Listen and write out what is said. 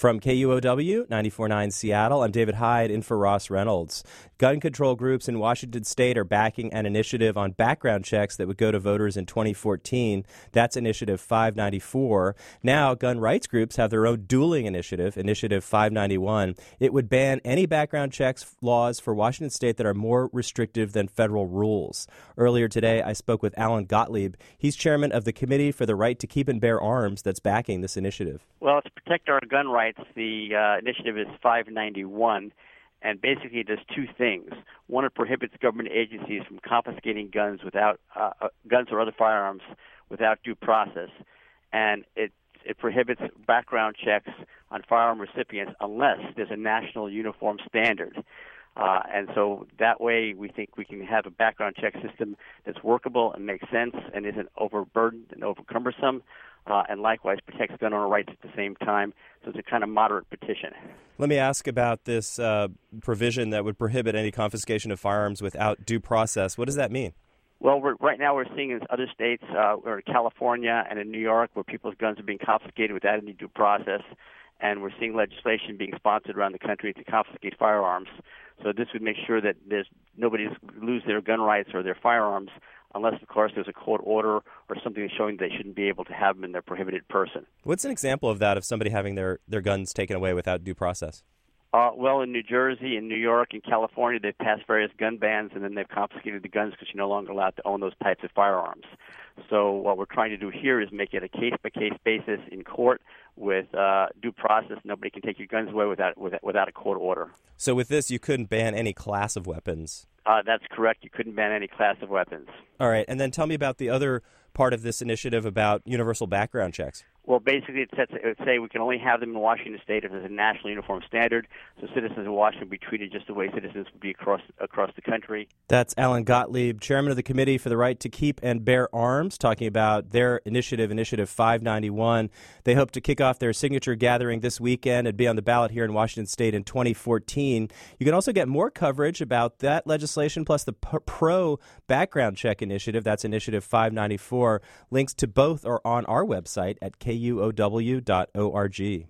From KUOW 94.9 Seattle, I'm David Hyde in for Ross Reynolds. Gun control groups in Washington State are backing an initiative on background checks that would go to voters in 2014. That's Initiative 594. Now, gun rights groups have their own dueling initiative, Initiative 591. It would ban any background checks laws for Washington State that are more restrictive than federal rules. Earlier today, I spoke with Alan Gottlieb. He's chairman of the Committee for the Right to Keep and Bear Arms that's backing this initiative. Well, to protect our gun rights, the initiative is 591, and basically it does two things. One, it prohibits government agencies from confiscating guns guns or other firearms without due process, and it prohibits background checks on firearm recipients unless there's a national uniform standard. And so that way we think we can have a background check system that's workable and makes sense and isn't overburdened and overcumbersome, and likewise protects gun owner rights at the same time. So it's a kind of moderate petition. Let me ask about this provision that would prohibit any confiscation of firearms without due process. What does that mean? Well, right now we're seeing in other states, or in California and in New York, where people's guns are being confiscated without any due process, and we're seeing legislation being sponsored around the country to confiscate firearms. So this would make sure that nobody lose their gun rights or their firearms unless, of course, there's a court order or something showing they shouldn't be able to have them in their prohibited person. What's an example of that, of somebody having their guns taken away without due process? Well, in New Jersey, in New York, in California, they've passed various gun bans, and then they've confiscated the guns because you're no longer allowed to own those types of firearms. So what we're trying to do here is make it a case-by-case basis in court with due process. Nobody can take your guns away without a court order. So with this, you couldn't ban any class of weapons? That's correct. You couldn't ban any class of weapons. All right. And then tell me about the other part of this initiative about universal background checks. Well, basically, it would say we can only have them in Washington State if there's a national uniform standard. So citizens in Washington would be treated just the way citizens would be across the country. That's Alan Gottlieb, chairman of the Committee for the Right to Keep and Bear Arms, talking about their initiative, Initiative 591. They hope to kick off their signature gathering this weekend and be on the ballot here in Washington State in 2014. You can also get more coverage about that legislation plus the pro background check initiative. That's Initiative 594. Links to both are on our website at KUOW.org.